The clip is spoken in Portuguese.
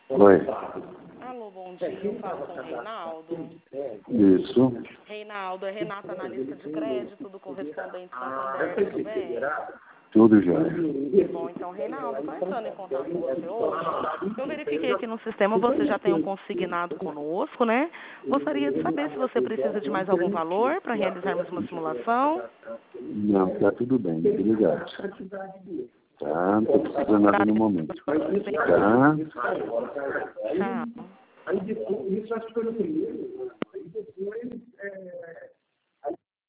Oi. Alô, bom dia. Eu falo com o Reinaldo. Isso. Reinaldo, é Renata, analista de crédito do Correspondente Santander, tudo bem? Tudo jóia. Bom, então, Reinaldo, estou entrando em contato com você hoje. Eu verifiquei aqui no sistema, você já tem um consignado conosco, né? Gostaria de saber se você precisa de mais algum valor para realizarmos uma simulação. Não, tá tudo bem. Obrigado. Tá, não tô precisando nada no momento. Tá? Tchau.